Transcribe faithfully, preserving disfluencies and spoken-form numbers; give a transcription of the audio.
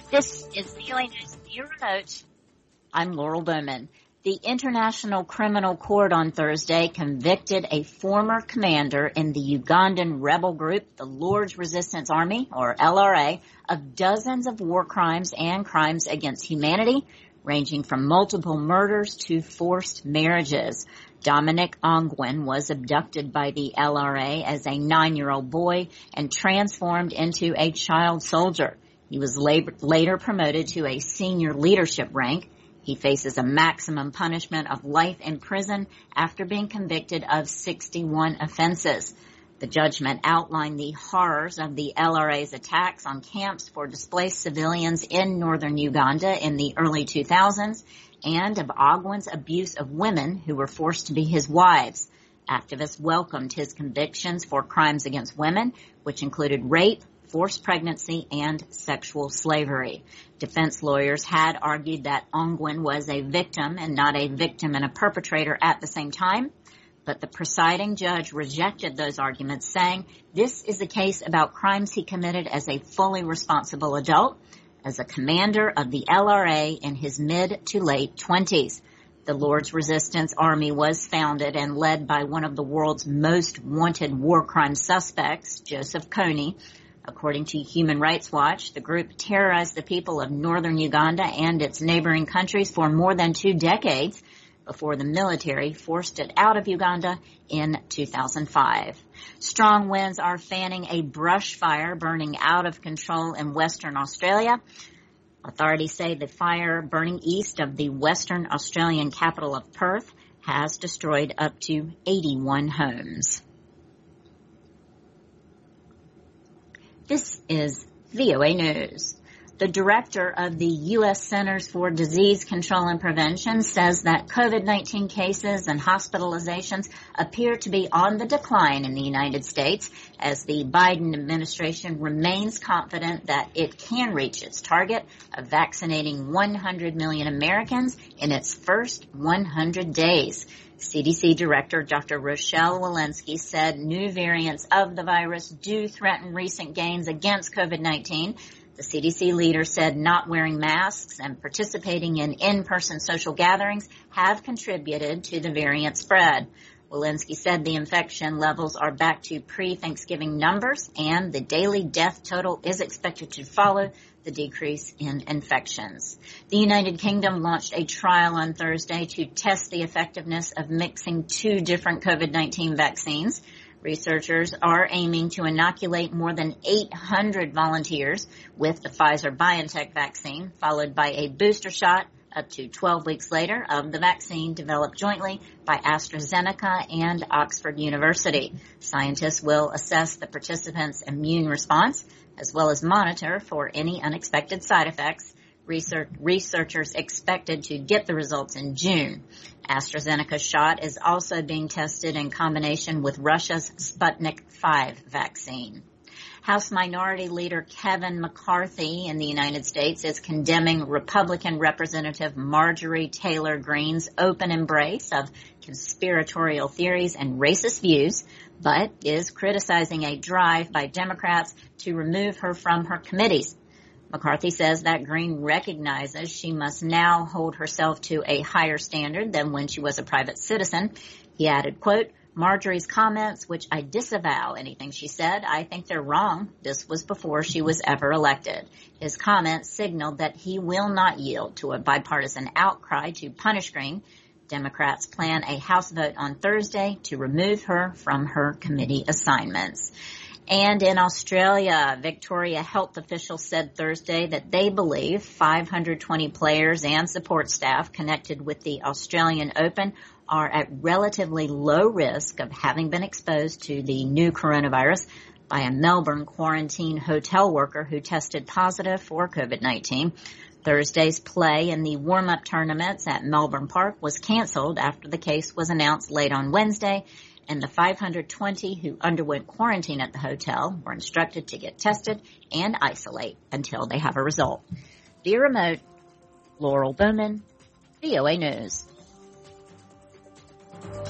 This is V O A News View Remote. I'm Laurel Bowman. The International Criminal Court on Thursday convicted a former commander in the Ugandan rebel group, the Lord's Resistance Army, or L R A, of dozens of war crimes and crimes against humanity, ranging from multiple murders to forced marriages. Dominic Ongwen was abducted by the L R A as a nine-year-old boy and transformed into a child soldier. He was later promoted to a senior leadership rank. He faces a maximum punishment of life in prison after being convicted of sixty-one offenses. The judgment outlined the horrors of the L R A's attacks on camps for displaced civilians in northern Uganda in the early two thousands and of Ongwen's abuse of women who were forced to be his wives. Activists welcomed his convictions for crimes against women, which included rape, forced pregnancy, and sexual slavery. Defense lawyers had argued that Ongwen was a victim and not a victim and a perpetrator at the same time, but the presiding judge rejected those arguments, saying this is a case about crimes he committed as a fully responsible adult, as a commander of the L R A in his mid to late twenties. The Lord's Resistance Army was founded and led by one of the world's most wanted war crime suspects, Joseph Kony. According to Human Rights Watch, the group terrorized the people of northern Uganda and its neighboring countries for more than two decades before the military forced it out of Uganda in two thousand five. Strong winds are fanning a brush fire burning out of control in Western Australia. Authorities say the fire burning east of the Western Australian capital of Perth has destroyed up to eighty-one homes. This is V O A News. The director of the U S Centers for Disease Control and Prevention says that COVID nineteen cases and hospitalizations appear to be on the decline in the United States as the Biden administration remains confident that it can reach its target of vaccinating one hundred million Americans in its first one hundred days. C D C Director Doctor Rochelle Walensky said new variants of the virus do threaten recent gains against COVID nineteen. The C D C leader said not wearing masks and participating in in-person social gatherings have contributed to the variant spread. Walensky said the infection levels are back to pre-Thanksgiving numbers and the daily death total is expected to follow the decrease in infections. The United Kingdom launched a trial on Thursday to test the effectiveness of mixing two different COVID nineteen vaccines. Researchers are aiming to inoculate more than eight hundred volunteers with the Pfizer-BioNTech vaccine, followed by a booster shot up to twelve weeks later of the vaccine developed jointly by AstraZeneca and Oxford University. Scientists will assess the participants' immune response as well as monitor for any unexpected side effects. Research, researchers expected to get the results in June. AstraZeneca's shot is also being tested in combination with Russia's Sputnik five vaccine. House Minority Leader Kevin McCarthy in the United States is condemning Republican Representative Marjorie Taylor Greene's open embrace of conspiratorial theories and racist views, but is criticizing a drive by Democrats to remove her from her committees. McCarthy says that Greene recognizes she must now hold herself to a higher standard than when she was a private citizen. He added, quote, Marjorie's comments, which I disavow anything she said, I think they're wrong. This was before she was ever elected. His comments signaled that he will not yield to a bipartisan outcry to punish Greene. Democrats plan a House vote on Thursday to remove her from her committee assignments. And in Australia, Victoria health officials said Thursday that they believe five hundred twenty players and support staff connected with the Australian Open are at relatively low risk of having been exposed to the new coronavirus by a Melbourne quarantine hotel worker who tested positive for COVID nineteen. Thursday's play in the warm-up tournaments at Melbourne Park was canceled after the case was announced late on Wednesday, and the five hundred twenty who underwent quarantine at the hotel were instructed to get tested and isolate until they have a result. Via remote, Laurel Bowman, V O A News.